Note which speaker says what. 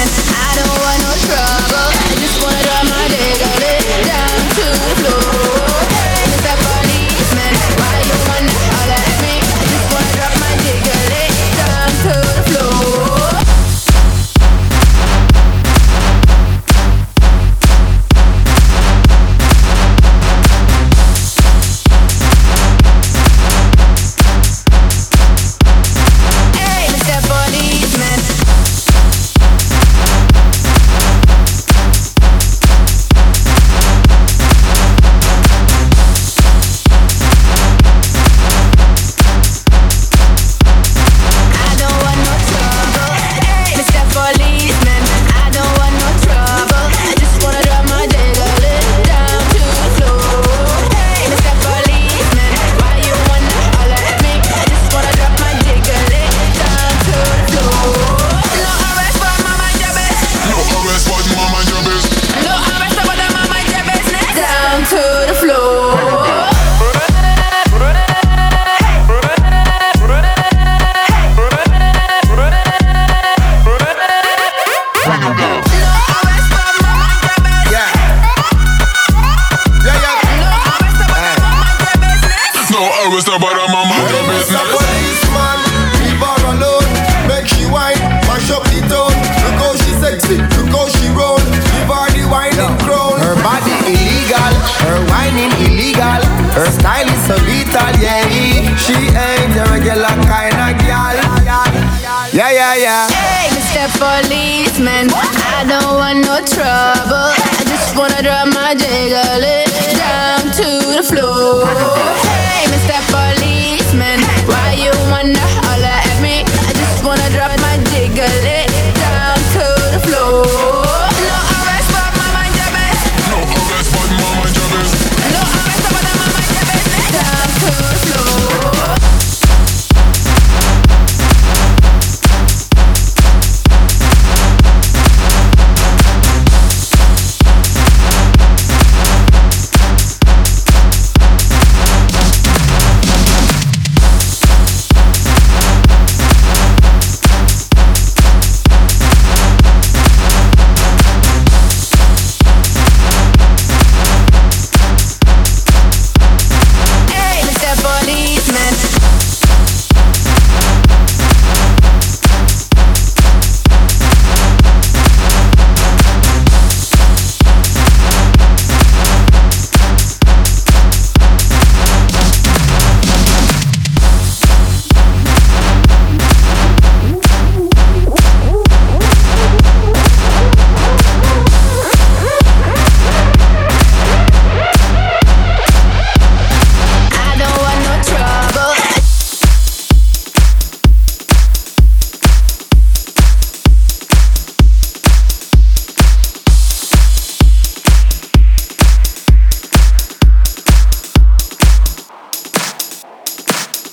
Speaker 1: policeman. I don't want no trouble. I just wanna drop my jiggle down to the floor. Hey, Mr. Policeman, why you wanna holler at me? I just wanna drop my jiggle down to the floor. Hey, Mr. Policeman, I don't want no trouble. I just wanna drop my jiggle down to the floor. Hey, Mr. Policeman, why you wanna holler at me? I just wanna drop my jiggle